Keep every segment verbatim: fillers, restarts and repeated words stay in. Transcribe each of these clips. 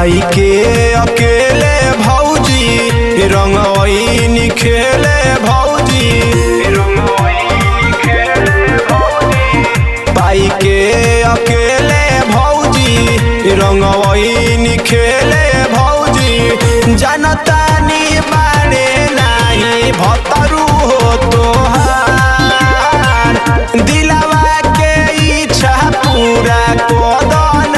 पाई के अकेले भौजी रंगवैनी खेले भौजी पाई के अकेले भौजी रंगवैनी खेले भौजी जनतानी बारे नाही भतरू हो तोहार दिलवा के इच्छा पूरा कोदना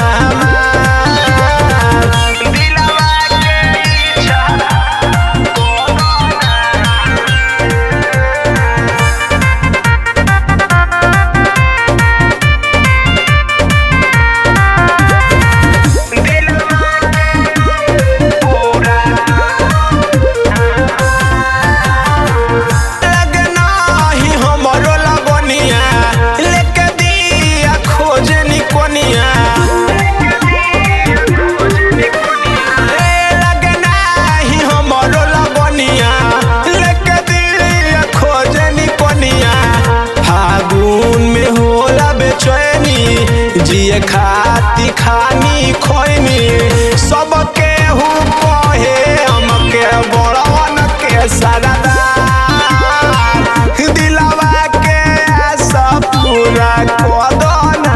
जिए खाती खानी खोइनी सबके हु कहे हमके बड़वन के सरदार दिलवा के आशा पूरा कोदना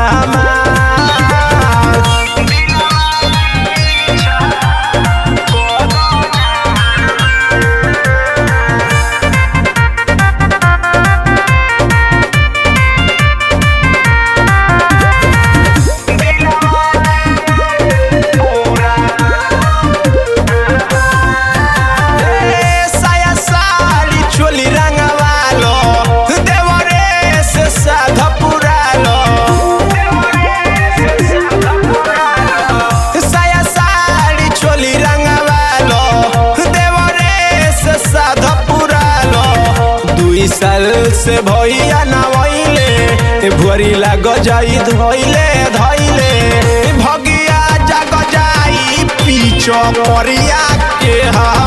साल से भैया नवैले भुअरी लाग जाई धोइले धैले भगिया जाग जाई पीछो परिया के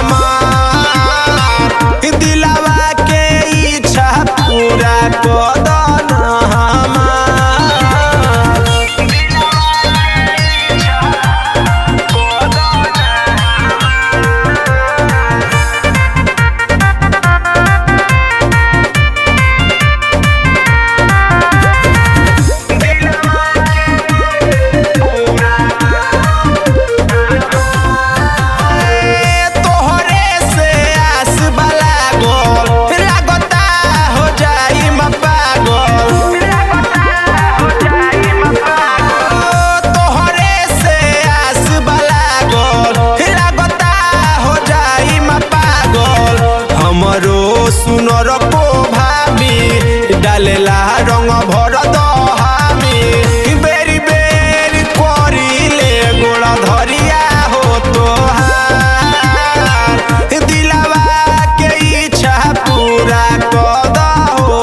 हमार दिलवा के इच्छा पूरा कोदना सुनर को भाभी डालेला रंग भर दहामी बेरी बेरी करिले गोड़ धरिया हो तोहार दिलवा के इच्छा पूरा कद हो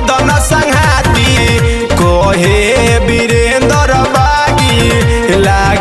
ला